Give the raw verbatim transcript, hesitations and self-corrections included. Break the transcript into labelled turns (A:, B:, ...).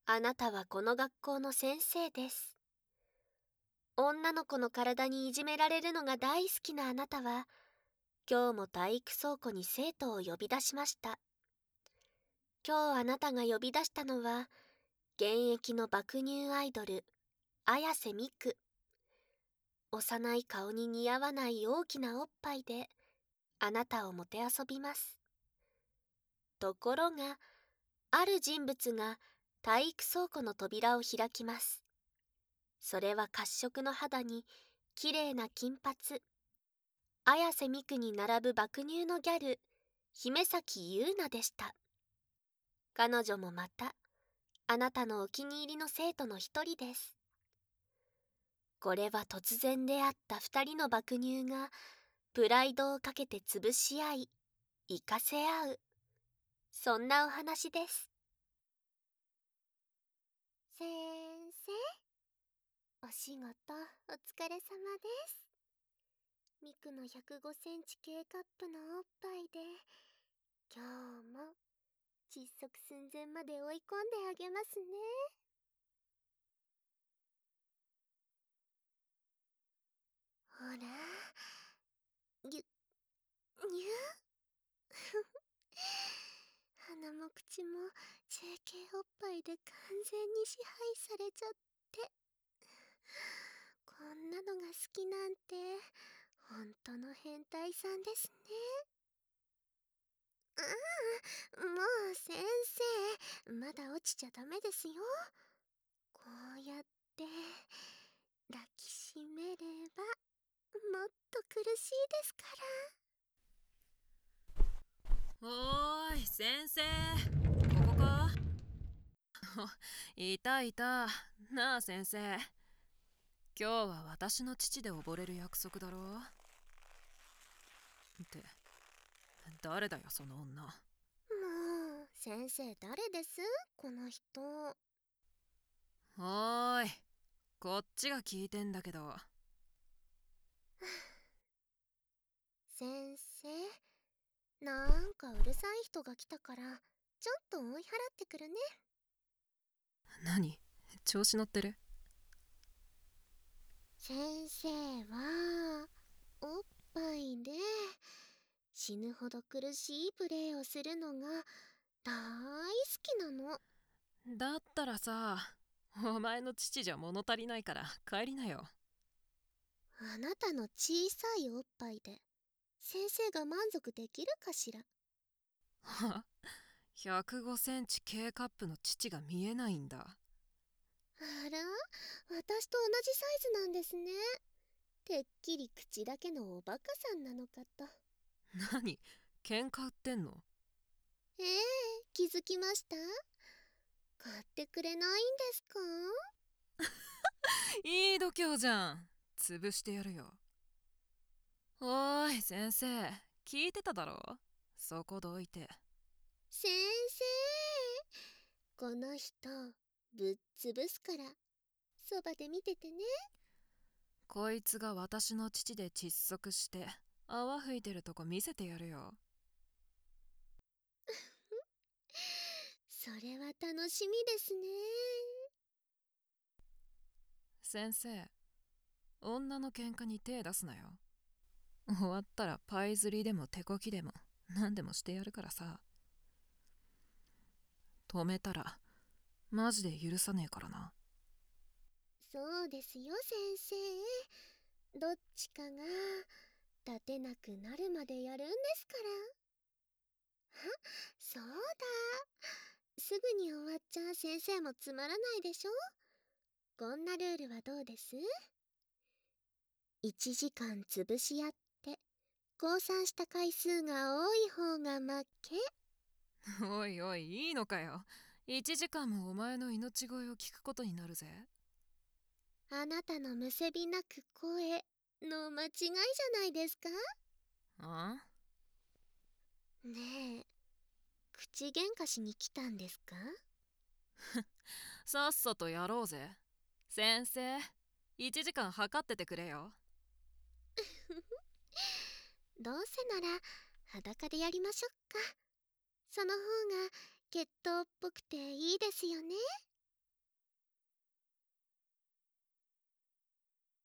A: あなたはこの学校の先生です。女の子の体にいじめられるのが大好きなあなたは、今日も体育倉庫に生徒を呼び出しました。今日あなたが呼び出したのは、現役の爆乳アイドル、綾瀬美久。幼い顔に似合わない大きなおっぱいで、あなたをもてあそびます。ところが、ある人物が体育倉庫の扉を開きます。それは褐色の肌に綺麗な金髪、綾瀬美久に並ぶ爆乳のギャル、姫崎優奈でした。彼女もまた、あなたのお気に入りの生徒の一人です。これは突然出会った二人の爆乳が、プライドをかけて潰し合い、生かせ合う。そんなお話です。先生、お仕事お疲れ様です。ミクのひゃくごセンチ K カップのおっぱいで、今日も窒息寸前まで追い込んであげますね。ほら、ぎゅ、にゅ鼻も口も ジェーケー おっぱいで完全に支配されちゃって。こんなのが好きなんて、本当の変態さんですね。ああ、もう先生、まだ落ちちゃダメですよ。こうやって抱きしめればもっと苦しいですから。
B: おーい先生、ここか？いたいた。なあ先生、今日は私の父で溺れる約束だろ。って誰だよその女。も
A: う先生誰ですこの人。
B: おーい、こっちが聞いてんだけど。
A: 先生、なんかうるさい人が来たからちょっと追い払ってくるね。
B: 何？調子乗ってる？
A: 先生はおっぱいで死ぬほど苦しいプレーをするのが大好きなの。
B: だったらさ、お前の父じゃ物足りないから帰りなよ。
A: あなたの小さいおっぱいで先生が満足できるかしら。
B: はひゃくごセンチ K カップの父が見えないんだ。
A: あら、私と同じサイズなんですね。てっきり口だけのおバカさんなのかと。
B: 何？喧嘩売ってんの？
A: ええ、気づきました？買ってくれないんですか？
B: いい度胸じゃん。潰してやるよ。おーい先生、聞いてただろ？そこどいて。
A: 先生、この人ぶっ潰すからそばで見ててね。
B: こいつが私の父で窒息して泡吹いてるとこ見せてやるよ。
A: それは楽しみですね。
B: 先生、女の喧嘩に手出すなよ。終わったらパイ釣りでも手こきでも何でもしてやるからさ。止めたらマジで許さねえからな。
A: そうですよ先生、どっちかが立てなくなるまでやるんですから。あ、そうだ、すぐに終わっちゃ先生もつまらないでしょ。こんなルールはどうです？いちじかん潰し合って降参した回数が多い方が負け。
B: おいおい、いいのかよ。いちじかんもお前の命乞いを聞くことになるぜ。
A: あなたのむせびなく声の間違いじゃないですか？
B: あ？
A: ねえ、口喧嘩しに来たんですか？
B: さっさとやろうぜ。先生、いちじかん測っててくれよ。
A: どうせなら裸でやりましょうか。その方が血統っぽくていいですよね。